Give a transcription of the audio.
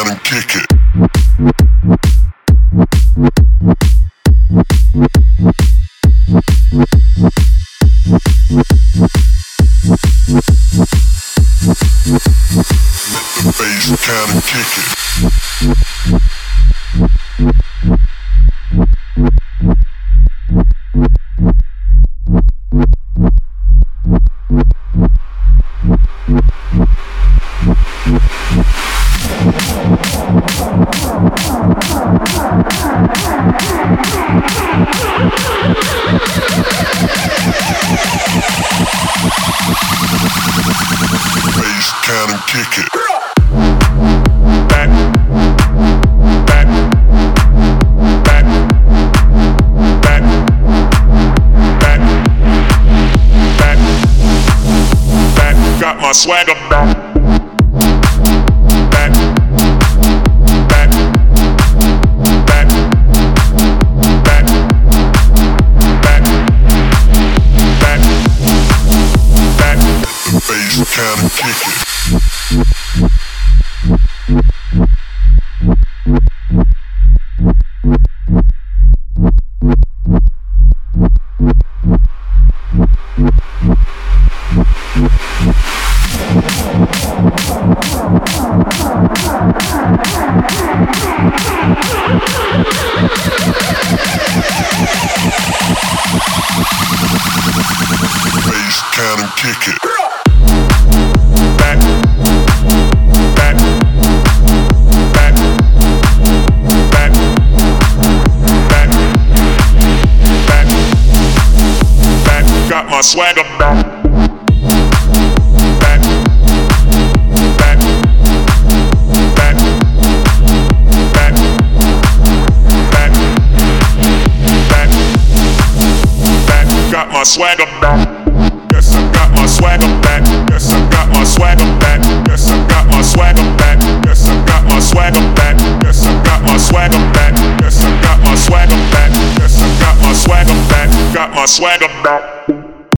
can and kick it. Let the bass can and kick it. Bass can and kick it. Back, back, back, back, back, back, back. Got my swagger back. Back, back, back, back, back, back, back. The bass can and kick it. Bass can and kick it. Back, back, back, back, back, back, back. Got my swagger back. Back, back, back, back, back, back, back. Got my swagger back. Yes, I got my swagger back. Yes, I got my swagger back. Yes, I got my swagger back. Yes, I got my swagger back. Yes, I got my swagger back. Yes, I got my swagger back. Yes, I got my swagger back. Got my swagger back.